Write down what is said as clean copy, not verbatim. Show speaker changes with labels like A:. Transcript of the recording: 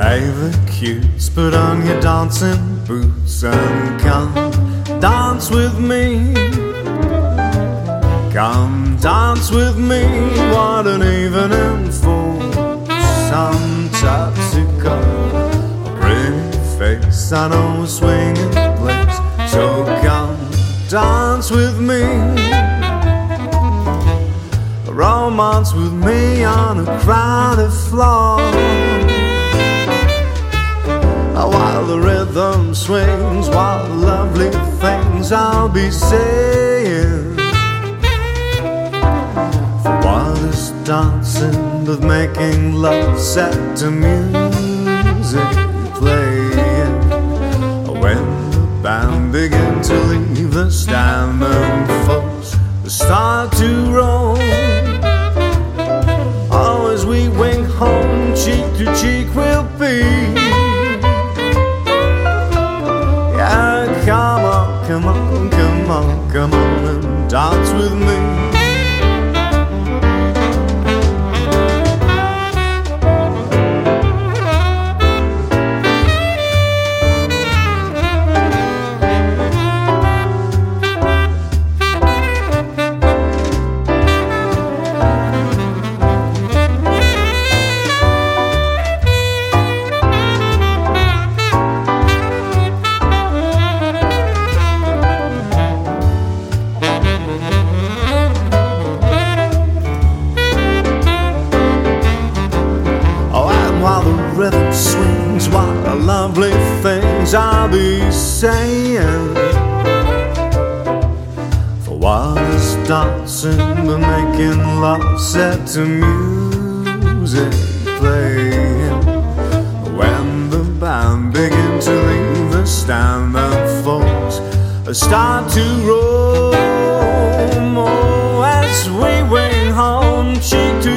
A: Hey the cutes, put on your dancing boots and come dance with me. Come dance with me, what an evening for some Topsico. A pretty face, I know a swinging place, so come dance with me. A romance with me on a crowded floor. While the rhythm swings, while the lovely things I'll be saying. For while this dancing with making love set to music playing. When the band begin to leave the stand and folks start to roll. Oh, as we wing home, cheek to cheek we'll be. Come on, come on, come on, come on and dance with me. Rhythm swings, what a lovely things I'll be saying. For while this dancing and making love set to music playing. When the band begin to leave the stand and folks start to roll. Oh, as we wing home, cheek to